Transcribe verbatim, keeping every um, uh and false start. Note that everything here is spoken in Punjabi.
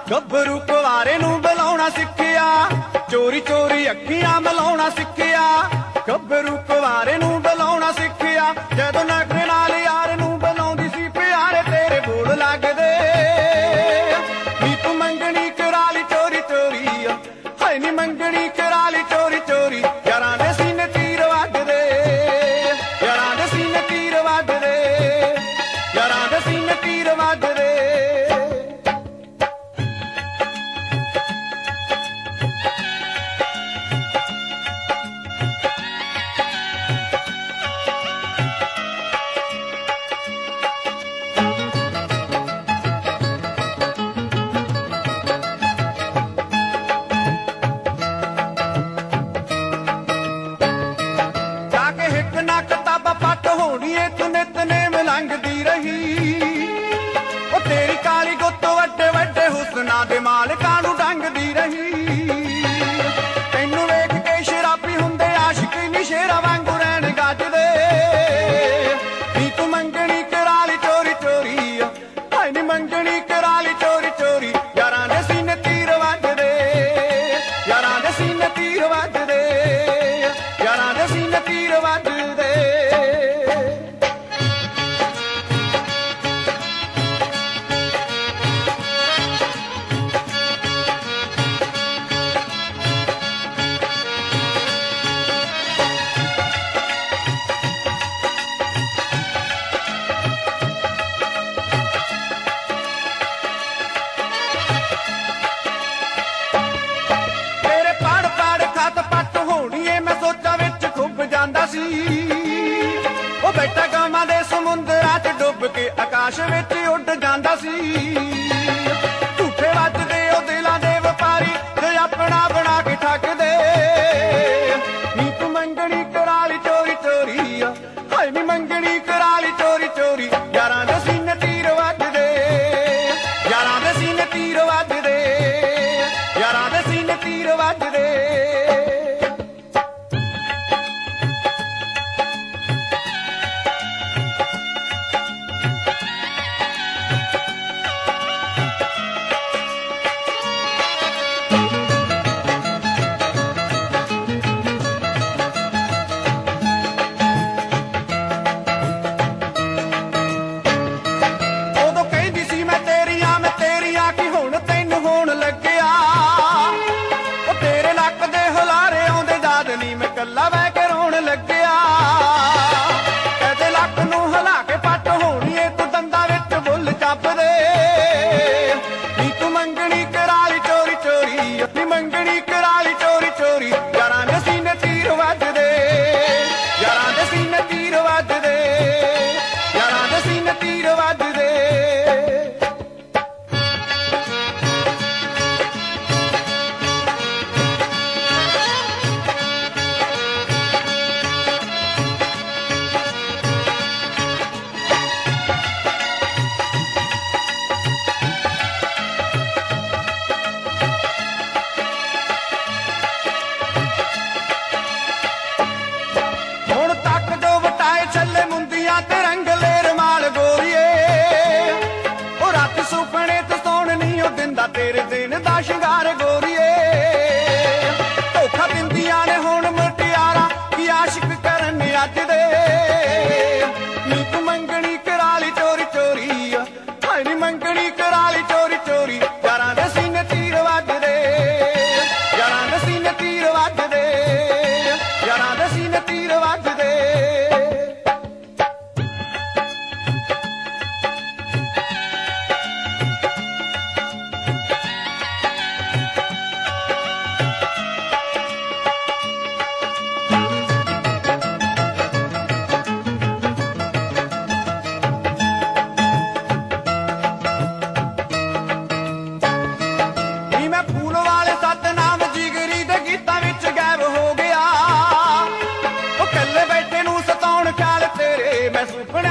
ਗੱਭਰੂ ਕੁਵਾਰੇ ਨੂੰ ਬੁਲਾਉਣਾ ਸਿੱਖਿਆ, ਚੋਰੀ ਚੋਰੀ ਅੱਖੀਆਂ ਮਿਲਾਉਣਾ ਸਿੱਖਿਆ। ਗੱਭਰੂ ਕੁਵਾਰੇ ਨੂੰ ਬੁਲਾਉਣਾ ਸਿੱਖਿਆ, ਜਦੋਂ ਨਖਰੇ ਨਾਲ ਯਾਰ ਨੂੰ ਬੁਲਾਉਂਦੀ ਸੀ ਪਿਆਰੇ ਤੇਰੇ ਬੋਲ ਲੱਗਦੇ। ਨੀ ਤੂੰ ਮੰਗਣੀ ਕਰਾ ਲਈ ਚੋਰੀ ਚੋਰੀ, ਹਾਏ ਨੀ ਮੰਗਣੀ ਕਰਾ ਲਈ ਚੋਰੀ ਚੋਰੀ। ਯਾਰਾਂ ਦੇ ਸੀਨੇ ਤੀਰ ਵੱਜਦੇ, ਯਾਰਾਂ ਦੇ ਸੀਨੇ ਤੀਰ ਵੱਜਦੇ, ਯਾਰਾਂ ਦੇ ਸੀਨੇ ਤੀਰ ਵੱਜਦੇ। तेरी काली गुत्त वड्डे वड्डे हुस्ना दे मालकां नूं डंगदी रही। तैनूं वेख के शराबी हुंदे आशिक नी शेरां वांगू रैण गजदे। नी तूं मंगणी करा ली चोरी चोरी, हाय नी मंगणी करा ली चोरी चोरी। यारां दे सीने तीर वजदे, यारां दे सीने तीर वजदे, यारां दे सीने तीर वजदे। ਉਹ ਬੈਠਾ ਗਾਵਾਂ ਦੇ ਸਮੁੰਦਰਾਂ 'ਚ ਡੁੱਬ ਕੇ ਆਕਾਸ਼ ਵਿੱਚ ਉੱਡ ਜਾਂਦਾ ਸੀ। ਝੂਠੇ ਵੱਜਦੇ ਉਹ ਦਿਲਾਂ ਦੇ ਵਪਾਰੀ ਤੇ ਆਪਣਾ ਬਣਾ ਕੇ ਠੱਗਦੇ। ਨੀ ਤੂੰ ਮੰਗਣੀ ਕਰਾ ਲਈ ਚੋਰੀ ਚੋਰੀ, ਹਾਏ ਨੀ ਮੰਗਣੀ ਕਰਾ ਲਈ ਚੋਰੀ ਚੋਰੀ। ਯਾਰਾਂ ਦੇ ਸੀਨੇ ਤੀਰ ਵੱਜਦੇ, ਯਾਰਾਂ ਦੇ ਸੀਨੇ ਤੀਰ ਵੱਜਦੇ, ਯਾਰਾਂ ਦੇ ਸੀਨੇ ਤੀਰ ਵੱਜਦੇ। ਕੱਲਾ ਬਹਿ ਕੇ ਰੋਣ ਲੱਗਿਆ, ਇਹਦੇ ਲੱਕ ਨੂੰ ਹਿਲਾ ਕੇ ਪੱਟ ਹੋਣੀ ਏ ਤੂੰ ਦੰਦਾਂ ਵਿੱਚ ਬੁੱਲ ਚੱਬਦੇ। ਨੀ ਤੂੰ ਮੰਗਣੀ ਕਰਾ ਲਈ ਚੋਰੀ ਚੋਰੀ, ਨੀ ਮੰਗਣੀ ਕਰਾ ਲਈ ਚੋਰੀ ਚੋਰੀ। ਯਾਰਾਂ ਦੇ ਸੀਨੇ ਤੀਰ ਵੱਜਦੇ, ਯਾਰਾਂ ਦੇ ਸੀਨੇ ਤੀਰ ਵੱਜਦੇ, ਯਾਰਾਂ ਦੇ ਸੀਨੇ ਤੀਰ ਵੱਜਦੇ। ਛੱਲੇ ਮੁੰਦੀਆਂ ਤੇ ਰੰਗਲੇ ਰਮਾਲ ਗੋਰੀਏ, ਉਹ ਰਾਤ ਸੁਪਨੇ ਤੇ ਸੌਣ ਨਹੀਂ ਉਹ ਦਿੰਦਾ ਤੇਰੇ ਦਿਨ ਦਾ ਸ਼ਿੰਗਾਰ ਗੋਰੀਏ। ਧੋਖਾ ਦਿੰਦੀਆਂ ਨੇ ਹੁਣ ਮੁਟਿਆਰਾਂ ਕੀ ਆਸ਼ਿਕ ਕਰਨ ਅੱਜ ਦੇ। ਨੀ ਤੂੰ ਮੰਗਣੀ ਕਰਾ ਲਈ ਚੋਰੀ ਚੋਰੀ, ਹਾਏ ਨੀ ਮੰਗਣੀ ਕਰਾ ਲਈ ਚੋਰੀ ਚੋਰੀ। ਯਾਰਾਂ ਦੇ ਸੀਨੇ ਤੀਰ ਵੱਜਦੇ, ਯਾਰਾਂ ਦੇ ਸੀਨੇ ਤੀਰ ਵੱਜਦੇ, ਯਾਰਾਂ ਦੇ ਸੀਨੇ ਤੀਰ ਵੱਜਦੇ। ਮੈਂ ਸੁਪਨੇ